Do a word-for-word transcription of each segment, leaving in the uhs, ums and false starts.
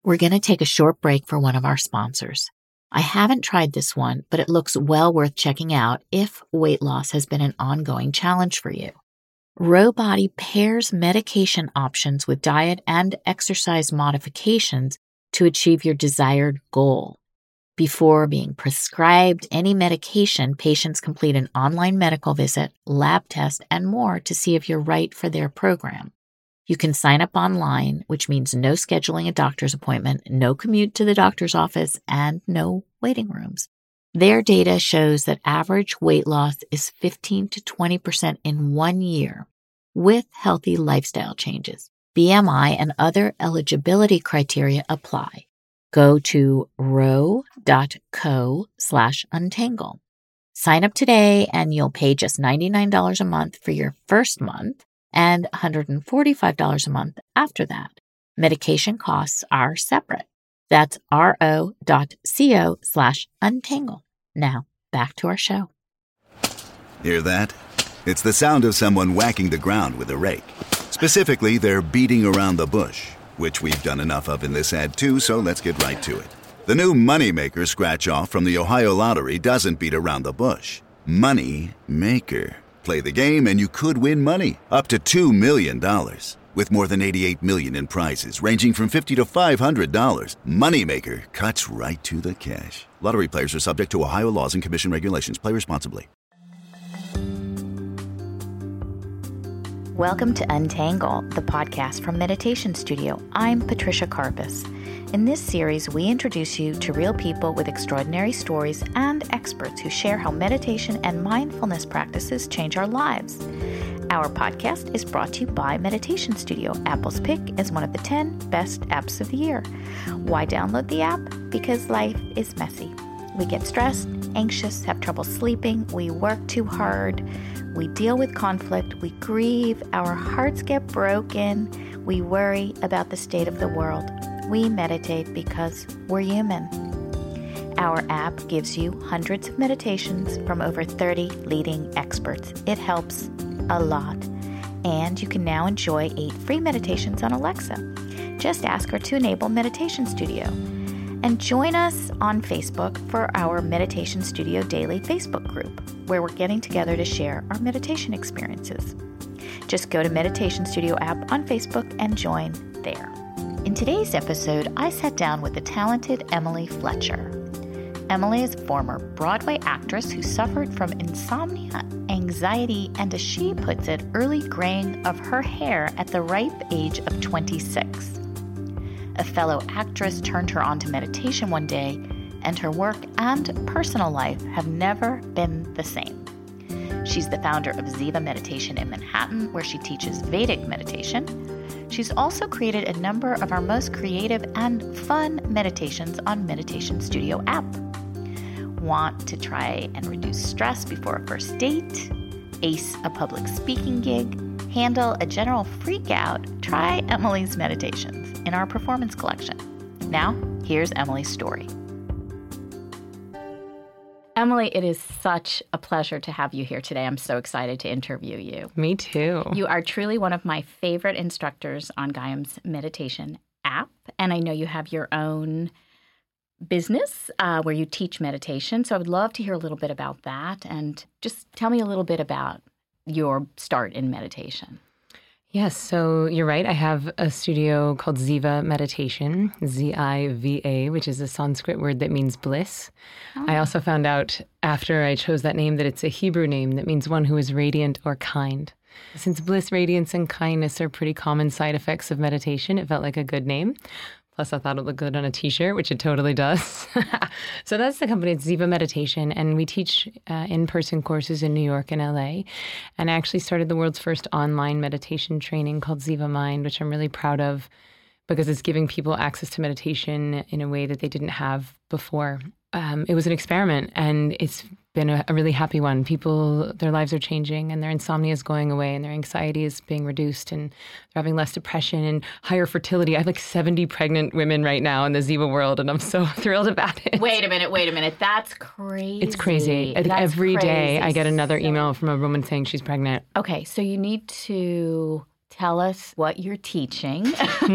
We're going to take a short break for one of our sponsors. I haven't tried this one, but it looks well worth checking out if weight loss has been an ongoing challenge for you. Rowbody pairs medication options with diet and exercise modifications to achieve your desired goal. Before being prescribed any medication, patients complete an online medical visit, lab test, and more to see if you're right for their program. You can sign up online, which means no scheduling a doctor's appointment, no commute to the doctor's office, and no waiting rooms. Their data shows that average weight loss is fifteen to twenty percent in one year with healthy lifestyle changes. B M I and other eligibility criteria apply. Go to row.co slash untangle. Sign up today and you'll pay just ninety-nine dollars a month for your first month and one hundred forty-five dollars a month after that. Medication costs are separate. That's ro.co slash untangle. Now, back to our show. Hear that? It's the sound of someone whacking the ground with a rake. Specifically, they're beating around the bush, which we've done enough of in this ad too, so let's get right to it. The new Moneymaker scratch-off from the Ohio Lottery doesn't beat around the bush. Money Maker. Play the game and you could win money, up to two million dollars. With more than eighty-eight million dollars in prizes, ranging from fifty dollars to five hundred dollars. Moneymaker cuts right to the cash. Lottery players are subject to Ohio laws and commission regulations. Play responsibly. Welcome to Untangle, the podcast from Meditation Studio. I'm Patricia Karpus. In this series, we introduce you to real people with extraordinary stories and experts who share how meditation and mindfulness practices change our lives. Our podcast is brought to you by Meditation Studio, Apple's pick as one of the ten best apps of the year. Why download the app? Because life is messy. We get stressed, anxious, have trouble sleeping, we work too hard, we deal with conflict, we grieve, our hearts get broken, we worry about the state of the world. We meditate because we're human. Our app gives you hundreds of meditations from over thirty leading experts. It helps a lot. And you can now enjoy eight free meditations on Alexa. Just ask her to enable Meditation Studio. And join us on Facebook for our Meditation Studio Daily Facebook group, where we're getting together to share our meditation experiences. Just go to Meditation Studio app on Facebook and join there. In today's episode, I sat down with the talented Emily Fletcher. Emily is a former Broadway actress who suffered from insomnia, anxiety, and as she puts it, early graying of her hair at the ripe age of twenty-six. A fellow actress turned her on to meditation one day, and her work and personal life have never been the same. She's the founder of Ziva Meditation in Manhattan, where she teaches Vedic meditation. She's also created a number of our most creative and fun meditations on Meditation Studio app. Want to try and reduce stress before a first date? Ace a public speaking gig? Handle a general freak out? Try Emily's meditations in our performance collection. Now, here's Emily's story. Emily, it is such a pleasure to have you here today. I'm so excited to interview you. Me too. You are truly one of my favorite instructors on Gaiam's meditation app, and I know you have your own business uh, where you teach meditation, so I would love to hear a little bit about that, and just tell me a little bit about your start in meditation. Yes, so you're right. I have a studio called Ziva Meditation, Z I V A, which is a Sanskrit word that means bliss. Oh. I also found out after I chose that name that it's a Hebrew name that means one who is radiant or kind. Since bliss, radiance, and kindness are pretty common side effects of meditation, it felt like a good name. Plus, I thought it looked good on a T-shirt, which it totally does. So that's the company. It's Ziva Meditation, and we teach uh, in-person courses in New York and L A. And I actually started the world's first online meditation training called Ziva Mind, which I'm really proud of because it's giving people access to meditation in a way that they didn't have before. Um, it was an experiment, and it's been a, a really happy one. People, their lives are changing, and their insomnia is going away, and their anxiety is being reduced, and they're having less depression and higher fertility. I have like seventy pregnant women right now in the Ziva world, and I'm so thrilled about it. Wait a minute, wait a minute. That's crazy. It's crazy. That's Every crazy. day I get another so... email from a woman saying she's pregnant. Okay, so you need to Tell us what you're teaching.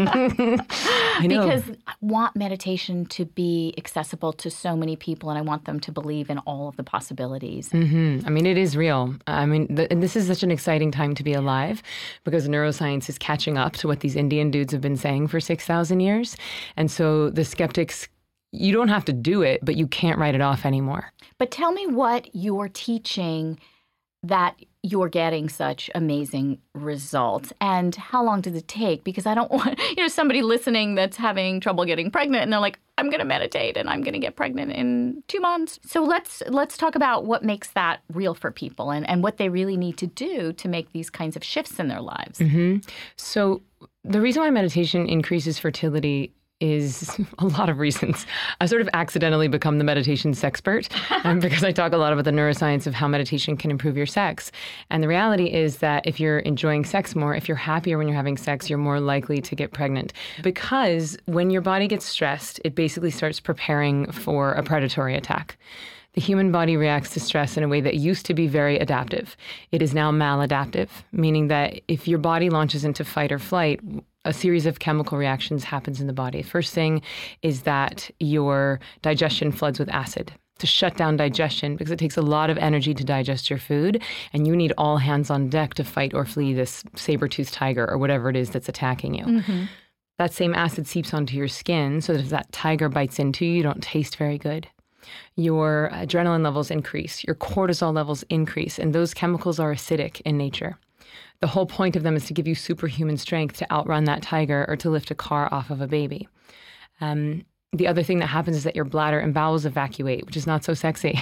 I know. Because I want meditation to be accessible to so many people, and I want them to believe in all of the possibilities. Mm-hmm. I mean, it is real. I mean, th- and this is such an exciting time to be alive because neuroscience is catching up to what these Indian dudes have been saying for six thousand years. And so the skeptics, you don't have to do it, but you can't write it off anymore. But tell me what you're teaching that you're getting such amazing results, and how long does it take? Because I don't want, you know, somebody listening that's having trouble getting pregnant and they're like, I'm going to meditate and I'm going to get pregnant in two months. So let's let's talk about what makes that real for people and, and what they really need to do to make these kinds of shifts in their lives. Mm-hmm. So the reason why meditation increases fertility is a lot of reasons. I sort of accidentally become the meditation sexpert um, because I talk a lot about the neuroscience of how meditation can improve your sex. And the reality is that if you're enjoying sex more, if you're happier when you're having sex, you're more likely to get pregnant. Because when your body gets stressed, it basically starts preparing for a predatory attack. The human body reacts to stress in a way that used to be very adaptive. It is now maladaptive, meaning that if your body launches into fight or flight, a series of chemical reactions happens in the body. First thing is that your digestion floods with acid to shut down digestion because it takes a lot of energy to digest your food, and you need all hands on deck to fight or flee this saber-toothed tiger or whatever it is that's attacking you. Mm-hmm. That same acid seeps onto your skin so that if that tiger bites into you, you don't taste very good. Your adrenaline levels increase, your cortisol levels increase, and those chemicals are acidic in nature. The whole point of them is to give you superhuman strength to outrun that tiger or to lift a car off of a baby. Um, the other thing that happens is that your bladder and bowels evacuate, which is not so sexy.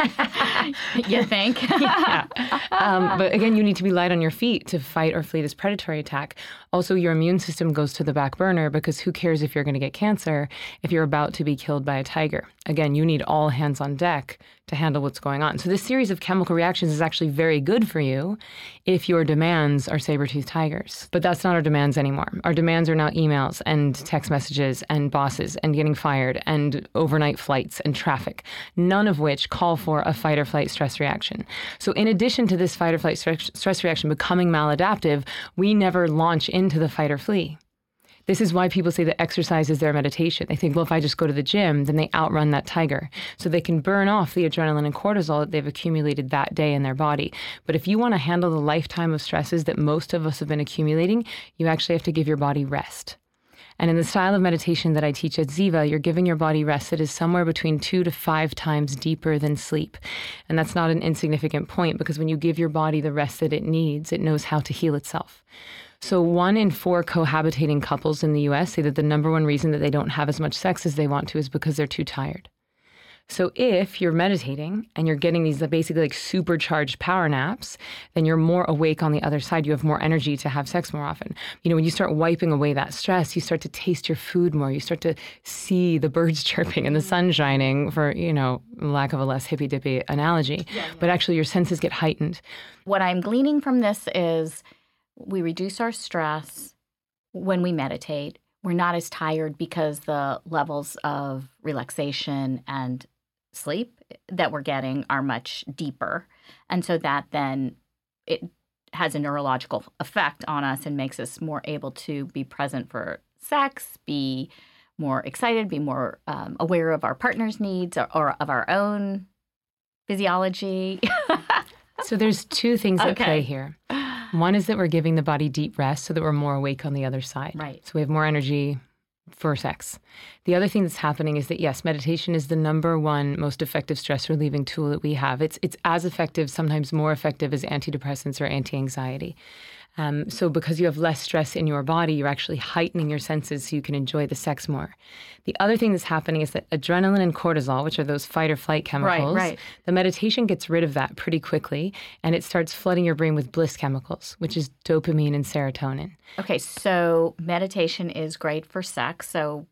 You think? Yeah. Um, but again, you need to be light on your feet to fight or flee this predatory attack. Also, your immune system goes to the back burner because who cares if you're going to get cancer if you're about to be killed by a tiger? Again, you need all hands on deck to handle what's going on. So this series of chemical reactions is actually very good for you if your demands are saber-toothed tigers. But that's not our demands anymore. Our demands are now emails and text messages and bosses and getting fired and overnight flights and traffic, none of which call for a fight or flight stress reaction. So in addition to this fight or flight stress, stress reaction becoming maladaptive, we never launch into the fight or flee. This is why people say that exercise is their meditation. They think, well, if I just go to the gym, then they outrun that tiger. So they can burn off the adrenaline and cortisol that they've accumulated that day in their body. But if you want to handle the lifetime of stresses that most of us have been accumulating, you actually have to give your body rest. And in the style of meditation that I teach at Ziva, you're giving your body rest that is somewhere between two to five times deeper than sleep. And that's not an insignificant point because when you give your body the rest that it needs, it knows how to heal itself. So one in four cohabitating couples in the U S say that the number one reason that they don't have as much sex as they want to is because they're too tired. So if you're meditating and you're getting these basically like supercharged power naps, then you're more awake on the other side. You have more energy to have sex more often. You know, when you start wiping away that stress, you start to taste your food more. You start to see the birds chirping and the sun shining, for, you know, lack of a less hippy-dippy analogy. Yeah, yeah. But actually your senses get heightened. What I'm gleaning from this is we reduce our stress when we meditate. We're not as tired because the levels of relaxation and sleep that we're getting are much deeper. And so that then it has a neurological effect on us and makes us more able to be present for sex, be more excited, be more um, aware of our partner's needs or, or of our own physiology. So there's two things at Okay. play here. One is that we're giving the body deep rest so that we're more awake on the other side. Right. So we have more energy for sex. The other thing that's happening is that, yes, meditation is the number one most effective stress relieving tool that we have. It's it's as effective, sometimes more effective, as antidepressants or anti-anxiety. Um, so because you have less stress in your body, you're actually heightening your senses so you can enjoy the sex more. The other thing that's happening is that adrenaline and cortisol, which are those fight or flight chemicals, Right, right. the meditation gets rid of that pretty quickly, and it starts flooding your brain with bliss chemicals, which is dopamine and serotonin. Okay, so meditation is great for sex. So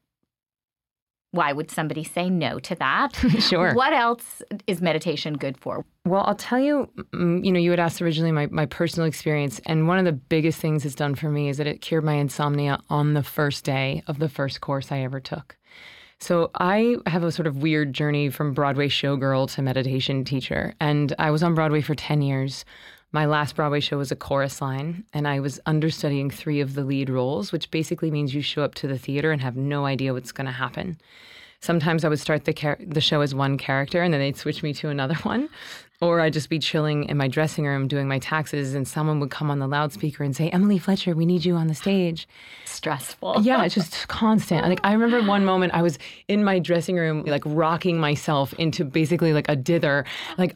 why would somebody say no to that? Sure. What else is meditation good for? Well, I'll tell you, mm, you know, you had asked originally my, my personal experience, and one of the biggest things it's done for me is that it cured my insomnia on the first day of the first course I ever took. So I have a sort of weird journey from Broadway showgirl to meditation teacher, and I was on Broadway for ten years. My last Broadway show was a chorus line, and I was understudying three of the lead roles, which basically means you show up to the theater and have no idea what's going to happen. Sometimes I would start the char- the show as one character, and then they'd switch me to another one. Or I'd just be chilling in my dressing room doing my taxes, and someone would come on the loudspeaker and say, Emily Fletcher, we need you on the stage. Stressful. Yeah, it's just constant. Like, I remember one moment I was in my dressing room, like rocking myself into basically like a dither, like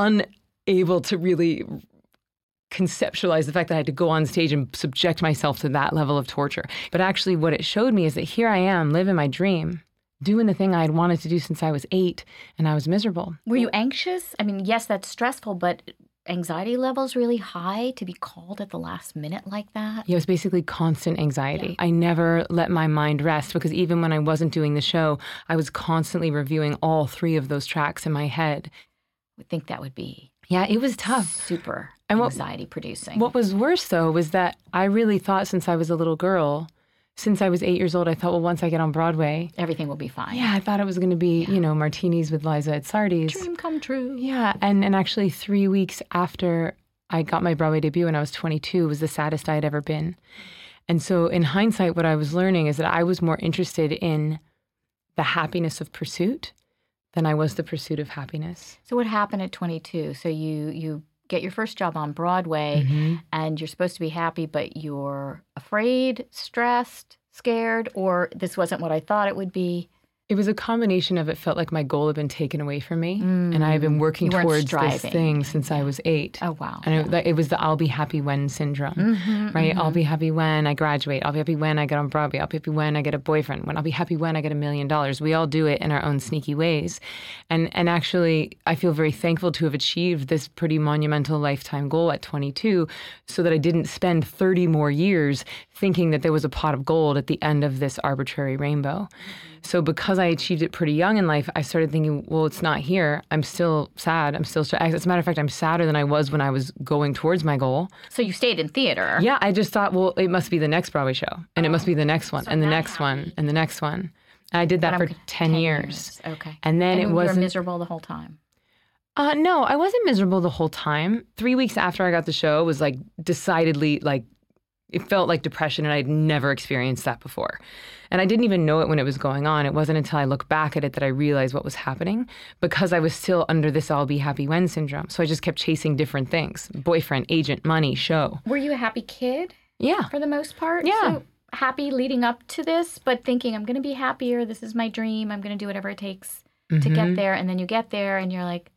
unable to really conceptualize the fact that I had to go on stage and subject myself to that level of torture. But actually what it showed me is that here I am living my dream, doing the thing I had wanted to do since I was eight, and I was miserable. Were you anxious? I mean, yes, that's stressful, but anxiety levels really high to be called at the last minute like that? Yeah, it was basically constant anxiety. Yeah. I never let my mind rest because even when I wasn't doing the show, I was constantly reviewing all three of those tracks in my head. I would think that would be Yeah, it was tough. Super and what, anxiety producing. What was worse, though, was that I really thought since I was a little girl, since I was eight years old, I thought, well, once I get on Broadway, everything will be fine. Yeah, I thought it was going to be, yeah. you know, martinis with Liza at Sardi's. Dream come true. Yeah, and, and actually three weeks after I got my Broadway debut when I was twenty-two was the saddest I had ever been. And so in hindsight, what I was learning is that I was more interested in the happiness of pursuit than I was the pursuit of happiness. So what happened at twenty-two? So you you get your first job on Broadway, mm-hmm. and you're supposed to be happy, but you're afraid, stressed, scared, or this wasn't what I thought it would be. It was a combination of it felt like my goal had been taken away from me, mm. and I had been working towards striving. This thing since I was eight. Oh, wow. And yeah. it, it was the I'll be happy when syndrome, mm-hmm, right? Mm-hmm. I'll be happy when I graduate. I'll be happy when I get on Broadway. I'll be happy when I get a boyfriend. When I'll be happy when I get a million dollars. We all do it in our own sneaky ways. And and actually, I feel very thankful to have achieved this pretty monumental lifetime goal at twenty-two so that I didn't spend thirty more years thinking that there was a pot of gold at the end of this arbitrary rainbow. So because I achieved it pretty young in life, I started thinking, well, it's not here. I'm still sad. I'm still stressed. As a matter of fact, I'm sadder than I was when I was going towards my goal. So you stayed in theater. Yeah, I just thought, well, it must be the next Broadway show. And oh. it must be the next one, so and the next happened. one, and the next one. And I did that for ten, ten years. years. Okay. And then and it wasn't... you were miserable the whole time? Uh, no, I wasn't miserable the whole time. Three weeks after I got the show was like decidedly like, it felt like depression, and I'd never experienced that before. And I didn't even know it when it was going on. It wasn't until I looked back at it that I realized what was happening because I was still under this I'll be happy when syndrome. So I just kept chasing different things. Boyfriend, agent, money, show. Were you a happy kid? Yeah. For the most part? Yeah. So happy leading up to this, but thinking I'm going to be happier. This is my dream. I'm going to do whatever it takes mm-hmm. to get there. And then you get there and you're like,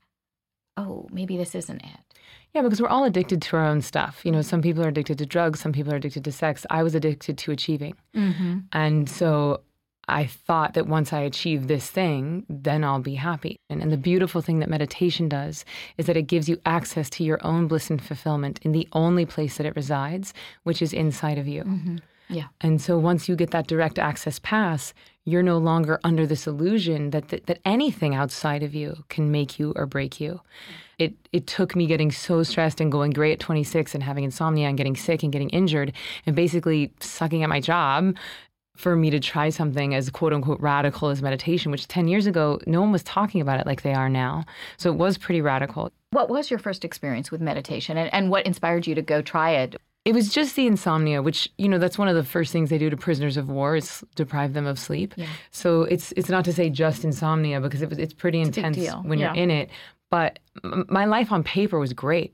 oh, maybe this isn't it. Yeah, because we're all addicted to our own stuff. You know, some people are addicted to drugs, some people are addicted to sex. I was addicted to achieving. Mm-hmm. And so I thought that once I achieve this thing, then I'll be happy. And, and the beautiful thing that meditation does is that it gives you access to your own bliss and fulfillment in the only place that it resides, which is inside of you. Mm-hmm. Yeah. And so once you get that direct access pass, you're no longer under this illusion that, that that anything outside of you can make you or break you. It it took me getting so stressed and going gray at twenty-six and having insomnia and getting sick and getting injured and basically sucking at my job for me to try something as quote unquote radical as meditation, which ten years ago, no one was talking about it like they are now. So it was pretty radical. What was your first experience with meditation and, and what inspired you to go try it? It was just the insomnia, which, you know, that's one of the first things they do to prisoners of war is deprive them of sleep. Yeah. So it's it's not to say just insomnia because it was, it's pretty it's intense when yeah. you're in it. But m- my life on paper was great.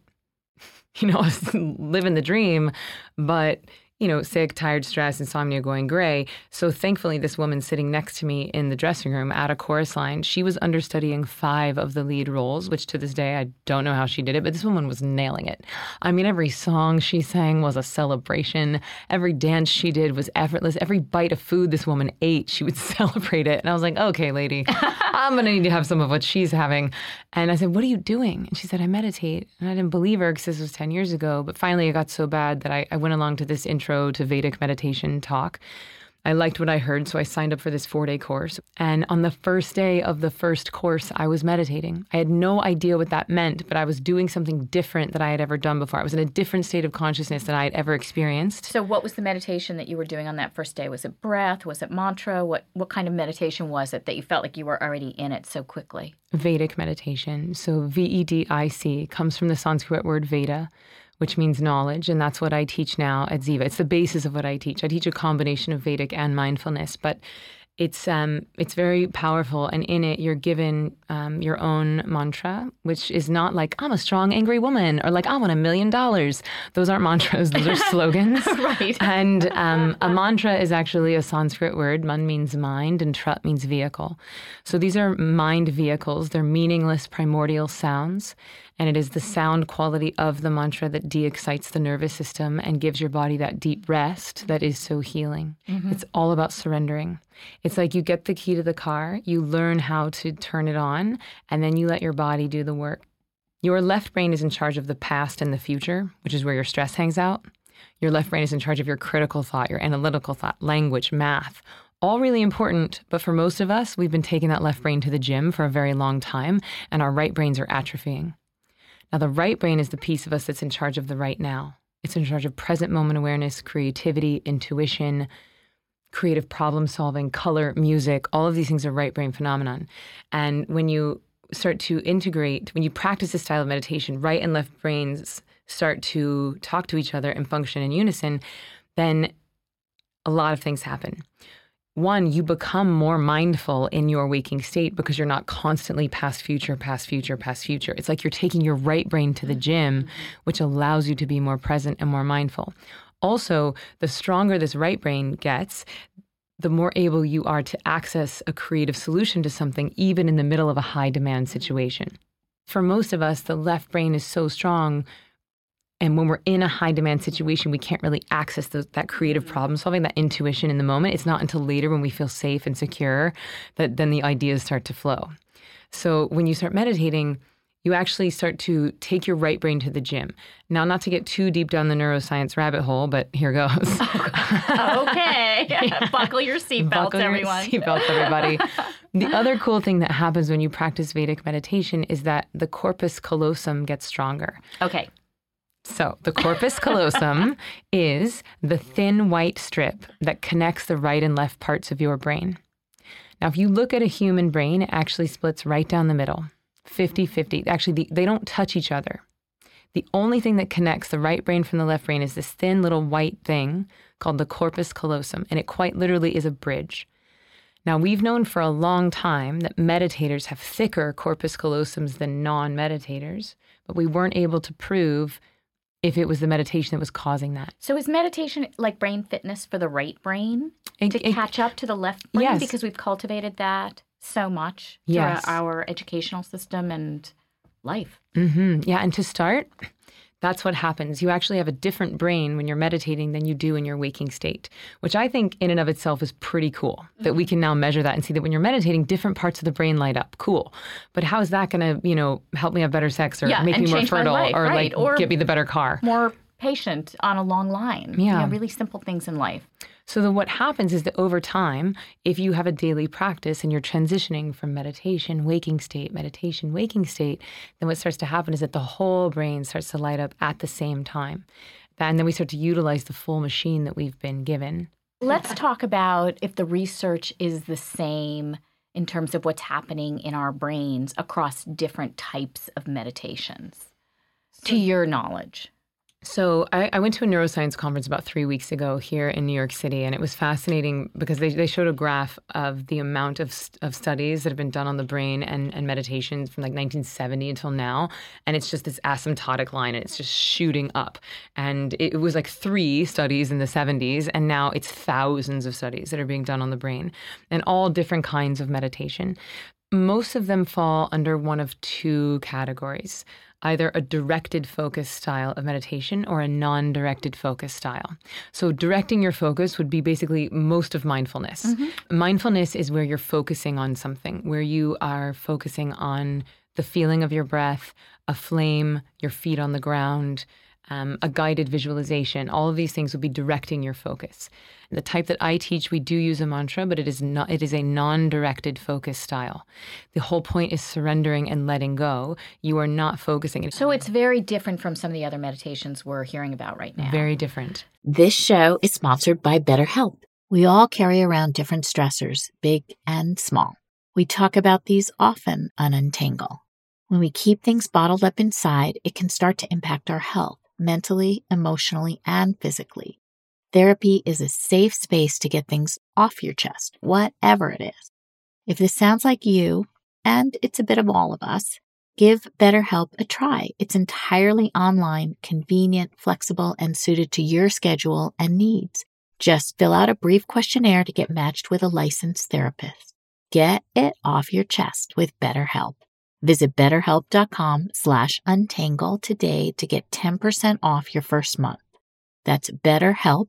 You know, I was living the dream, but, you know, sick, tired, stressed, insomnia, going gray. So thankfully, this woman sitting next to me in the dressing room at a chorus line, she was understudying five of the lead roles, which to this day, I don't know how she did it, but this woman was nailing it. I mean, every song she sang was a celebration. Every dance she did was effortless. Every bite of food this woman ate, she would celebrate it. And I was like, okay, lady, I'm going to need to have some of what she's having. And I said, what are you doing? And she said, I meditate. And I didn't believe her because this was ten years ago. But finally, it got so bad that I, I went along to this intro to Vedic meditation talk. I liked what I heard, so I signed up for this four-day course. And on the first day of the first course, I was meditating. I had no idea what that meant, but I was doing something different than I had ever done before. I was in a different state of consciousness than I had ever experienced. So what was the meditation that you were doing on that first day? Was it breath? Was it mantra? What, what kind of meditation was it that you felt like you were already in it so quickly? Vedic meditation. So V E D I C comes from the Sanskrit word Veda, which means knowledge, and that's what I teach now at Ziva. It's the basis of what I teach. I teach a combination of Vedic and mindfulness, but it's um, it's very powerful, and in it you're given um, your own mantra, which is not like, I'm a strong, angry woman, or like, I want a million dollars. Those aren't mantras, those are slogans. Right. And um, a mantra is actually a Sanskrit word. Man means mind, and trut means vehicle. So these are mind vehicles. They're meaningless, primordial sounds. And it is the sound quality of the mantra that de-excites the nervous system and gives your body that deep rest that is so healing. Mm-hmm. It's all about surrendering. It's like you get the key to the car, you learn how to turn it on, and then you let your body do the work. Your left brain is in charge of the past and the future, which is where your stress hangs out. Your left brain is in charge of your critical thought, your analytical thought, language, math. All really important, but for most of us, we've been taking that left brain to the gym for a very long time, and our right brains are atrophying. Now, the right brain is the piece of us that's in charge of the right now. It's in charge of present moment awareness, creativity, intuition, creative problem solving, color, music. All of these things are right brain phenomenon. And when you start to integrate, when you practice this style of meditation, right and left brains start to talk to each other and function in unison, then a lot of things happen. One, you become more mindful in your waking state because you're not constantly past future, past future, past future. It's like you're taking your right brain to the gym, which allows you to be more present and more mindful. Also, the stronger this right brain gets, the more able you are to access a creative solution to something, even in the middle of a high demand situation. For most of us, the left brain is so strong. And when we're in a high demand situation, we can't really access those, that creative problem solving, that intuition in the moment. It's not until later when we feel safe and secure that then the ideas start to flow. So when you start meditating, you actually start to take your right brain to the gym. Now, not to get too deep down the neuroscience rabbit hole, but here goes. Okay. Yeah. Buckle your seatbelts, Buckle everyone. your seatbelts, everybody. The other cool thing that happens when you practice Vedic meditation is that the corpus callosum gets stronger. Okay. So the corpus callosum is the thin white strip that connects the right and left parts of your brain. Now, if you look at a human brain, it actually splits right down the middle, fifty-fifty. Actually, the, they don't touch each other. The only thing that connects the right brain from the left brain is this thin little white thing called the corpus callosum, and it quite literally is a bridge. Now, we've known for a long time that meditators have thicker corpus callosums than non-meditators, but we weren't able to prove if it was the meditation that was causing that. So is meditation like brain fitness for the right brain It- to it- catch up to the left brain? Yes. Because we've cultivated that so much Yes. through our educational system and life. Mm-hmm. Yeah, and to start, that's what happens. You actually have a different brain when you're meditating than you do in your waking state, which I think in and of itself is pretty cool, that we can now measure that and see that when you're meditating, different parts of the brain light up. Cool. But how is that going to, you know, help me have better sex or Yeah, make and me more change my fertile life, or right, like or- get me the better car? More patient on a long line. Yeah. You know, really simple things in life. So then what happens is that over time, if you have a daily practice and you're transitioning from meditation, waking state, meditation, waking state, then what starts to happen is that the whole brain starts to light up at the same time. And then we start to utilize the full machine that we've been given. Let's talk about if the research is the same in terms of what's happening in our brains across different types of meditations, to your knowledge. So I, I went to a neuroscience conference about three weeks ago here in New York City, and it was fascinating because they, they showed a graph of the amount of st- of studies that have been done on the brain and, and meditations from like nineteen seventy until now, and it's just this asymptotic line, and it's just shooting up. And it, it was like three studies in the seventies, and now it's thousands of studies that are being done on the brain, and all different kinds of meditation. Most of them fall under one of two categories, either a directed focus style of meditation or a non-directed focus style. So directing your focus would be basically most of mindfulness. Mm-hmm. Mindfulness is where you're focusing on something, where you are focusing on the feeling of your breath, a flame, your feet on the ground, um, a guided visualization. All of these things will be directing your focus. The type that I teach, we do use a mantra, but it is not. It is a non-directed focus style. The whole point is surrendering and letting go. You are not focusing. So it's very different from some of the other meditations we're hearing about right now. Very different. This show is sponsored by BetterHelp. We all carry around different stressors, big and small. We talk about these often on Untangle. When we keep things bottled up inside, it can start to impact our health, mentally, emotionally, and physically. Therapy is a safe space to get things off your chest, whatever it is. If this sounds like you, and it's a bit of all of us, give BetterHelp a try. It's entirely online, convenient, flexible, and suited to your schedule and needs. Just fill out a brief questionnaire to get matched with a licensed therapist. Get it off your chest with BetterHelp. Visit betterhelp.com slash untangle today to get ten percent off your first month. That's BetterHelp,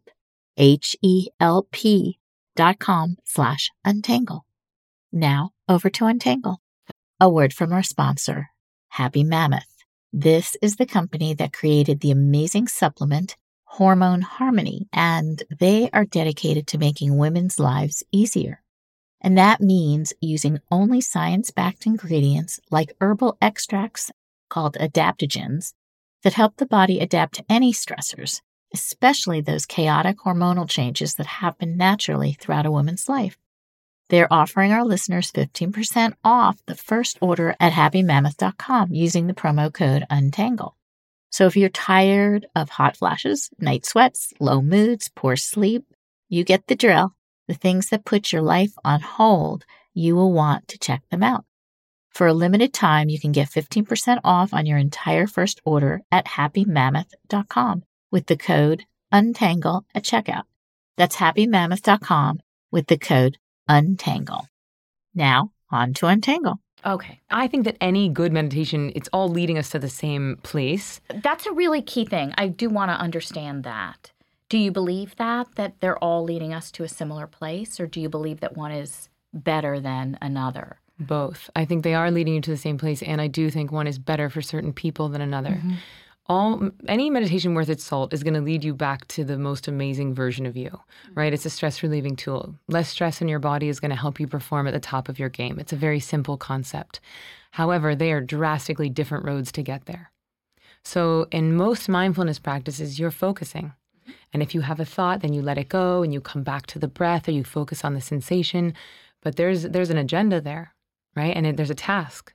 H-E-L-P dot com slash untangle. Now, over to Untangle. A word from our sponsor, Happy Mammoth. This is the company that created the amazing supplement, Hormone Harmony, and they are dedicated to making women's lives easier. And that means using only science-backed ingredients like herbal extracts called adaptogens that help the body adapt to any stressors, especially those chaotic hormonal changes that happen naturally throughout a woman's life. They're offering our listeners fifteen percent off the first order at happy mammoth dot com using the promo code UNTANGLE. So if you're tired of hot flashes, night sweats, low moods, poor sleep, you get the drill. The things that put your life on hold, you will want to check them out. For a limited time, you can get fifteen percent off on your entire first order at happy mammoth dot com with the code UNTANGLE at checkout. That's happy mammoth dot com with the code UNTANGLE. Now, on to Untangle. Okay. I think that any good meditation, it's all leading us to the same place. That's a really key thing. I do want to understand that. Do you believe that, that they're all leading us to a similar place, or do you believe that one is better than another? Both. I think they are leading you to the same place, and I do think one is better for certain people than another. Mm-hmm. All any meditation worth its salt is going to lead you back to the most amazing version of you, right? It's a stress relieving tool. Less stress in your body is going to help you perform at the top of your game. It's a very simple concept. However, they are drastically different roads to get there. So in most mindfulness practices, you're focusing. And if you have a thought, then you let it go and you come back to the breath or you focus on the sensation. But there's there's an agenda there, right? And it, there's a task.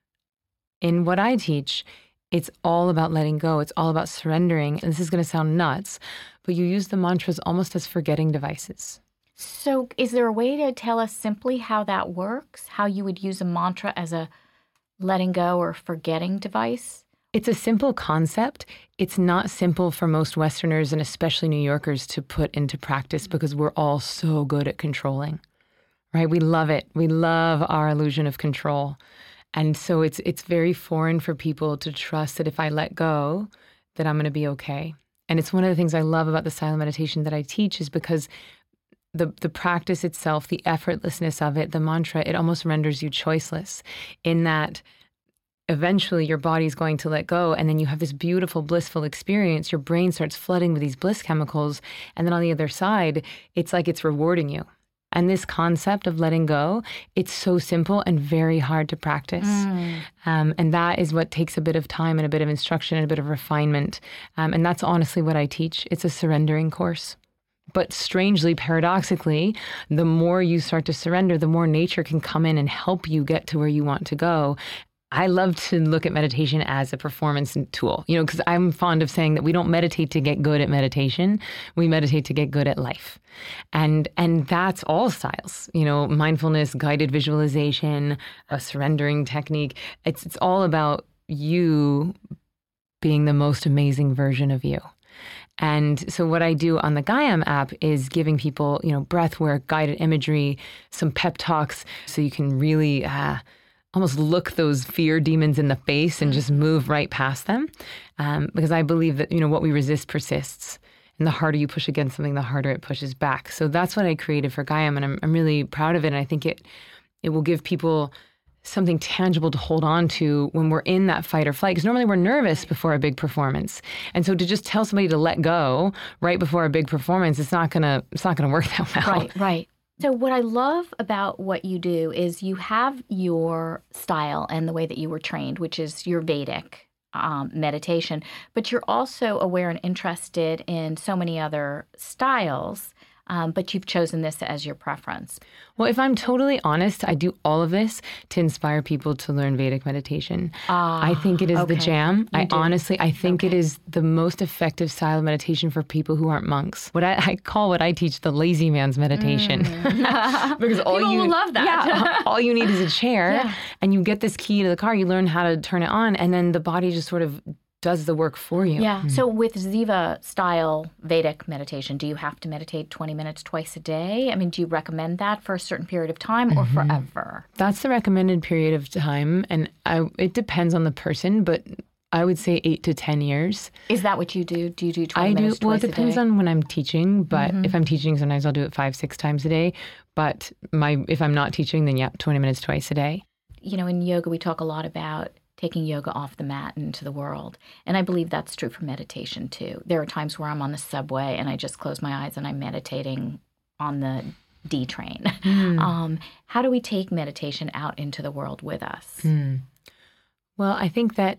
In what I teach, it's all about letting go. It's all about surrendering. And this is going to sound nuts, but you use the mantras almost as forgetting devices. So is there a way to tell us simply how that works? How you would use a mantra as a letting go or forgetting device? It's a simple concept. It's not simple for most Westerners and especially New Yorkers to put into practice because we're all so good at controlling, right? We love it. We love our illusion of control. And so it's it's very foreign for people to trust that if I let go, that I'm going to be okay. And it's one of the things I love about the silent meditation that I teach is because the the practice itself, the effortlessness of it, the mantra, it almost renders you choiceless in that eventually your body's going to let go and then you have this beautiful, blissful experience. Your brain starts flooding with these bliss chemicals. And then on the other side, it's like it's rewarding you. And this concept of letting go, it's so simple and very hard to practice. Mm. Um, and that is what takes a bit of time and a bit of instruction and a bit of refinement. Um, and that's honestly what I teach. It's a surrendering course. But strangely, paradoxically, the more you start to surrender, the more nature can come in and help you get to where you want to go. I love to look at meditation as a performance tool, you know, because I'm fond of saying that we don't meditate to get good at meditation. We meditate to get good at life. And and that's all styles, you know, mindfulness, guided visualization, a surrendering technique. It's it's all about you being the most amazing version of you. And so what I do on the Gaiam app is giving people, you know, breath work, guided imagery, some pep talks, so you can really uh, almost look those fear demons in the face and just move right past them. Um, because I believe that, you know, what we resist persists. And the harder you push against something, the harder it pushes back. So that's what I created for Gaiam, and I'm, I'm really proud of it. And I think it it will give people something tangible to hold on to when we're in that fight or flight. Because normally we're nervous before a big performance. And so to just tell somebody to let go right before a big performance, it's not gonna it's not gonna work that well. Right, right. So what I love about what you do is you have your style and the way that you were trained, which is your Vedic um, meditation, but you're also aware and interested in so many other styles. Um, but you've chosen this as your preference. Well, if I'm totally honest, I do all of this to inspire people to learn Vedic meditation. Ah, I think it is okay. the jam. You I do. honestly, I think Okay. it is the most effective style of meditation for people who aren't monks. What I, I call what I teach the lazy man's meditation. Mm. Because all People you will love that. Yeah, all you need is a chair, Yeah. and you get this key to the car. You learn how to turn it on, and then the body just sort of does the work for you. Yeah. So with Ziva style Vedic meditation, do you have to meditate twenty minutes twice a day? I mean, do you recommend that for a certain period of time or forever? That's the recommended period of time, and I, it depends on the person, but I would say eight to ten years. Is that what you do? Do you do twenty I do. minutes Well, it twice a depends day? on when I'm teaching, but if I'm teaching, sometimes I'll do it five, six times a day. But my if I'm not teaching, then yeah, twenty minutes twice a day. You know, in yoga, we talk a lot about taking yoga off the mat into the world. And I believe that's true for meditation, too. There are times where I'm on the subway and I just close my eyes and I'm meditating on the D train. Mm. Um, how do we take meditation out into the world with us? Mm. Well, I think that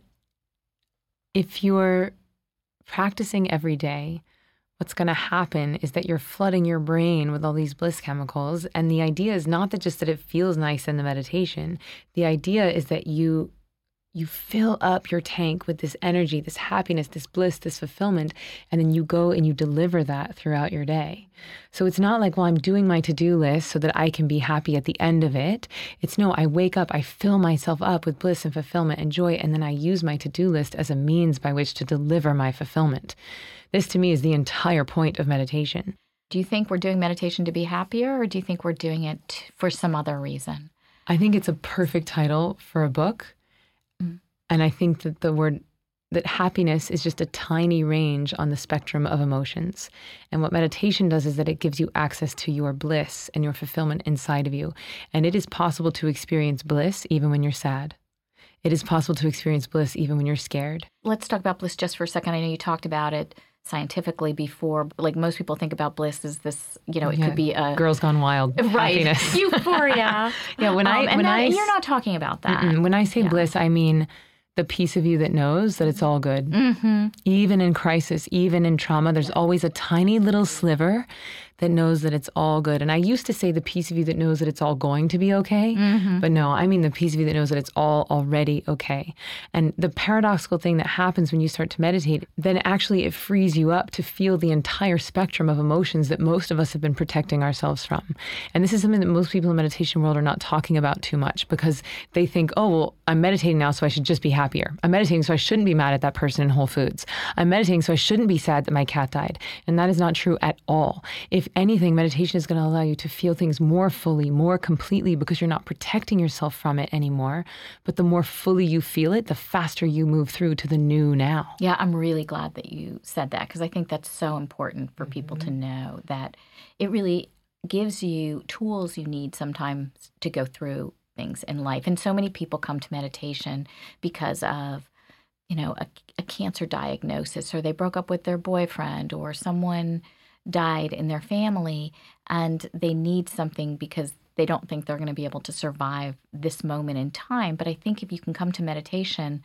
if you're practicing every day, what's going to happen is that you're flooding your brain with all these bliss chemicals. And the idea is not that just that it feels nice in the meditation. The idea is that you you fill up your tank with this energy, this happiness, this bliss, this fulfillment, and then you go and you deliver that throughout your day. So it's not like, well, I'm doing my to-do list so that I can be happy at the end of it. It's no, I wake up, I fill myself up with bliss and fulfillment and joy, and then I use my to-do list as a means by which to deliver my fulfillment. This to me is the entire point of meditation. Do you think we're doing meditation to be happier, or do you think we're doing it for some other reason? I think it's a perfect title for a book. And I think that the word, that happiness is just a tiny range on the spectrum of emotions. And what meditation does is that it gives you access to your bliss and your fulfillment inside of you. And it is possible to experience bliss even when you're sad. It is possible to experience bliss even when you're scared. Let's talk about bliss just for a second. I know you talked about it scientifically before. Like most people think about bliss as this, you know, it Yeah. could be a... Girls Gone Wild. Right. Happiness. Euphoria. Yeah, when I- Um, and when that- I s- you're not talking about that. Mm-mm. When I say Yeah. bliss, I mean the piece of you that knows that it's all good. Mm-hmm. Even in crisis, even in trauma, there's always a tiny little sliver that knows that it's all good. And I used to say the piece of you that knows that it's all going to be okay. Mm-hmm. But no, I mean the piece of you that knows that it's all already okay. And the paradoxical thing that happens when you start to meditate, then actually it frees you up to feel the entire spectrum of emotions that most of us have been protecting ourselves from. And this is something that most people in the meditation world are not talking about too much, because they think, oh, well, I'm meditating now, so I should just be happier. I'm meditating, so I shouldn't be mad at that person in Whole Foods. I'm meditating, so I shouldn't be sad that my cat died. And that is not true at all. If anything, meditation is going to allow you to feel things more fully, more completely, because you're not protecting yourself from it anymore. But the more fully you feel it, the faster you move through to the new now. Yeah, I'm really glad that you said that, because I think that's so important for people to know, that it really gives you tools you need sometimes to go through things in life. And so many people come to meditation because of, you know, a, a cancer diagnosis, or they broke up with their boyfriend, or someone died in their family, and they need something because they don't think they're going to be able to survive this moment in time. But I think if you can come to meditation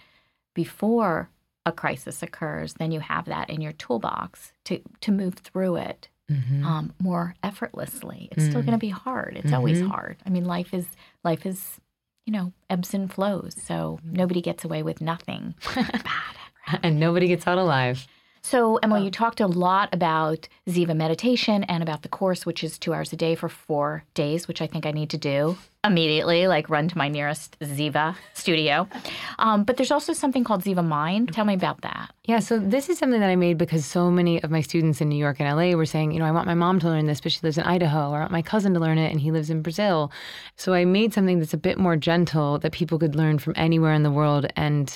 before a crisis occurs, then you have that in your toolbox to, to move through it Mm-hmm. um, more effortlly. It's still going to be hard. It's always hard. I mean, life is life is, you know, ebbs and flows. So nobody gets away with nothing bad. And nobody gets out alive. So, Emily, you talked a lot about Ziva meditation and about the course, which is two hours a day for four days, which I think I need to do immediately, like run to my nearest Ziva studio. Um, but there's also something called Ziva Mind. Tell me about that. Yeah, so this is something that I made because so many of my students in New York and L A were saying, you know, I want my mom to learn this, but she lives in Idaho, or I want my cousin to learn it, and he lives in Brazil. So I made something that's a bit more gentle that people could learn from anywhere in the world, and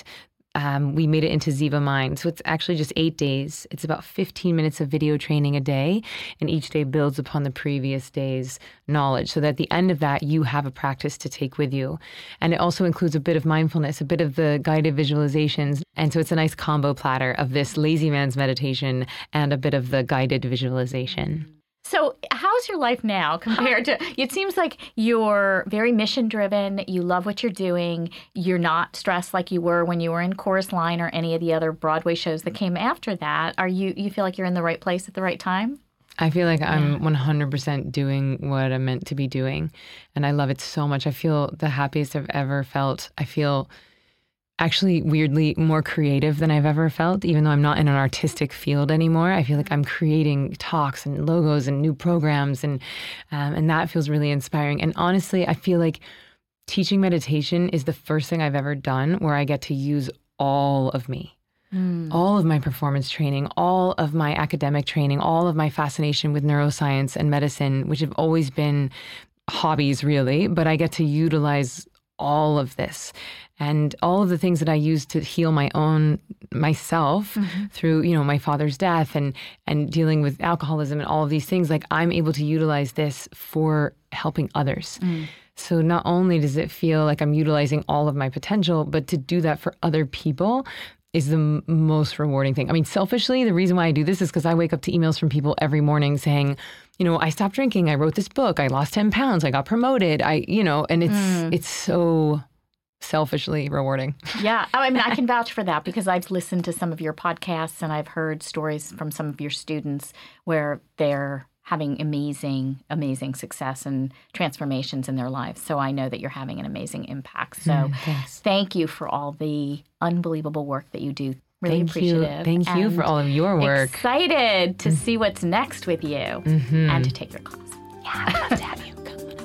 Um, we made it into Ziva Mind. So it's actually just eight days. It's about fifteen minutes of video training a day, and each day builds upon the previous day's knowledge so that at the end of that, you have a practice to take with you. And it also includes a bit of mindfulness, a bit of the guided visualizations. And so it's a nice combo platter of this lazy man's meditation and a bit of the guided visualization. So how's your life now compared to, it seems like you're very mission driven. You love what you're doing. You're not stressed like you were when you were in Chorus Line or any of the other Broadway shows that came after that. Are you, you feel like you're in the right place at the right time? I feel like I'm one hundred percent doing what I'm meant to be doing. And I love it so much. I feel the happiest I've ever felt. I feel actually weirdly more creative than I've ever felt, even though I'm not in an artistic field anymore. I feel like I'm creating talks and logos and new programs, and um, and that feels really inspiring. And honestly, I feel like teaching meditation is the first thing I've ever done where I get to use all of me. Mm. All of my performance training, all of my academic training, all of my fascination with neuroscience and medicine, which have always been hobbies really, but I get to utilize all of this. And all of the things that I used to heal my own myself mm-hmm. through, you know, my father's death and and dealing with alcoholism and all of these things, like I'm able to utilize this for helping others. Mm. So not only does it feel like I'm utilizing all of my potential, but to do that for other people is the m- most rewarding thing. I mean, selfishly, the reason why I do this is because I wake up to emails from people every morning saying, you know, I stopped drinking, I wrote this book, I lost ten pounds, I got promoted, I, you know, and it's mm. it's so selfishly rewarding. Yeah. I mean, I can vouch for that because I've listened to some of your podcasts and I've heard stories from some of your students where they're having amazing, amazing success and transformations in their lives. So I know that you're having an amazing impact. So mm, thank you for all the unbelievable work that you do. Really Thank appreciative. You. Thank you for all of your work. Excited to mm-hmm. see what's next with you mm-hmm. and to take your class. Yeah, I'd love to have you come on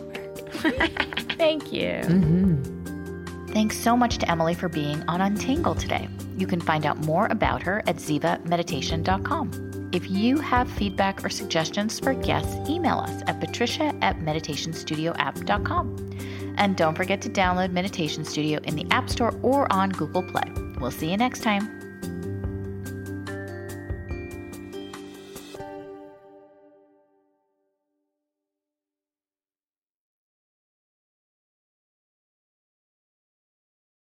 over. Thank you. Mm-hmm. Thanks so much to Emily for being on Untangled today. You can find out more about her at ziva meditation dot com. If you have feedback or suggestions for guests, email us at patricia at meditation studio app dot com. And don't forget to download Meditation Studio in the App Store or on Google Play. We'll see you next time.